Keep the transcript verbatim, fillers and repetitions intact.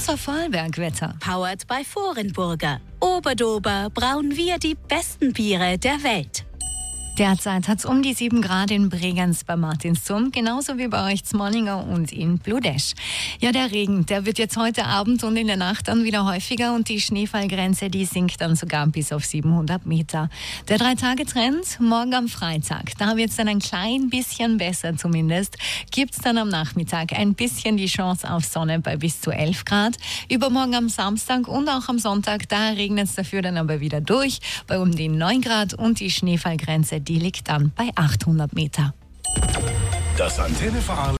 unser Vorarlberg-Wetter. Powered by Vorenburger. Oberdober brauen wir die besten Biere der Welt. Derzeit hat es um die sieben Grad in Bregenz bei Martinsum, genauso wie bei euch Zmonninger und in Bludesch. Ja, der Regen, der wird jetzt heute Abend und in der Nacht dann wieder häufiger und die Schneefallgrenze, die sinkt dann sogar bis auf siebenhundert Meter. Der Drei-Tage-Trend, morgen am Freitag, da wird es dann ein klein bisschen besser zumindest, gibt es dann am Nachmittag ein bisschen die Chance auf Sonne bei bis zu elf Grad. Übermorgen am Samstag und auch am Sonntag, da regnet es dafür dann aber wieder durch, bei um die neun Grad und die Schneefallgrenze, die liegt dann bei achthundert Meter. Das Antenne Vorarlberg